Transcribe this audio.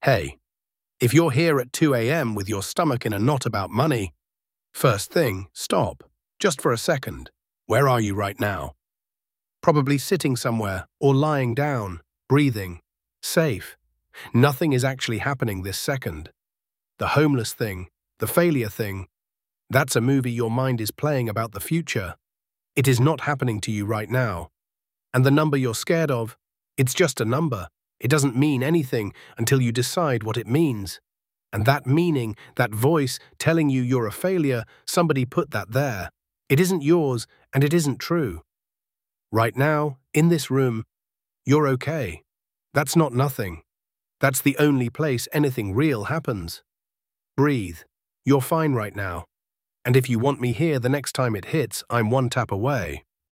Hey, if you're here at 2 a.m. with your stomach in a knot about money, first thing, stop. Just for a second. Where are you right now? Probably sitting somewhere or lying down, breathing, safe. Nothing is actually happening this second. The homeless thing, the failure thing, that's a movie your mind is playing about the future. It is not happening to you right now. And the number you're scared of, it's just a number. It doesn't mean anything until you decide what it means. And that meaning, that voice telling you you're a failure, somebody put that there. It isn't yours and it isn't true. Right now, in this room, you're okay. That's not nothing. That's the only place anything real happens. Breathe. You're fine right now. And if you want me here the next time it hits, I'm one tap away.